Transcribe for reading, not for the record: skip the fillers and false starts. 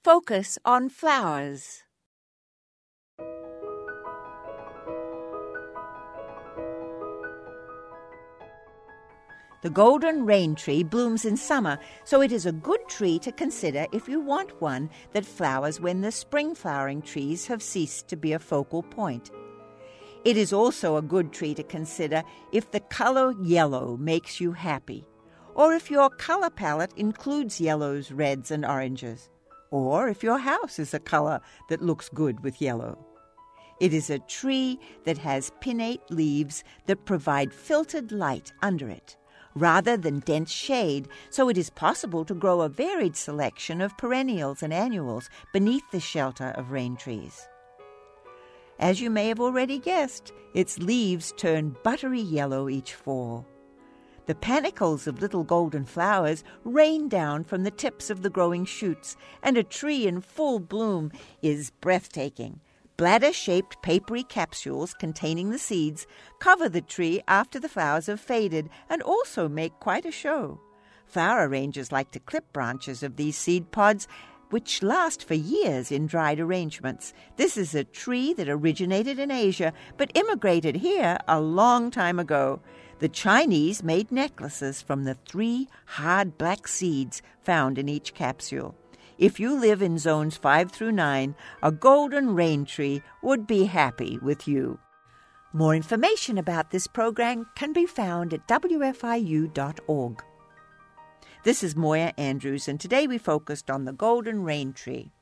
Focus on flowers. The golden rain tree blooms in summer, so it is a good tree to consider if you want one that flowers when the spring flowering trees have ceased to be a focal point. It is also a good tree to consider if the color yellow makes you happy, or if your color palette includes yellows, reds, and oranges, or if your house is a color that looks good with yellow. It is a tree that has pinnate leaves that provide filtered light under it, rather than dense shade, so it is possible to grow a varied selection of perennials and annuals beneath the shelter of rain trees. As you may have already guessed, its leaves turn buttery yellow each fall. The panicles of little golden flowers rain down from the tips of the growing shoots, and a tree in full bloom is breathtaking. Bladder-shaped papery capsules containing the seeds cover the tree after the flowers have faded and also make quite a show. Flower arrangers like to clip branches of these seed pods, which last for years in dried arrangements. This is a tree that originated in Asia but immigrated here a long time ago. The Chinese made necklaces from the 3 hard black seeds found in each capsule. If you live in zones 5 through 9, a golden rain tree would be happy with you. More information about this program can be found at wfiu.org. This is Moya Andrews, and today we focused on the golden rain tree.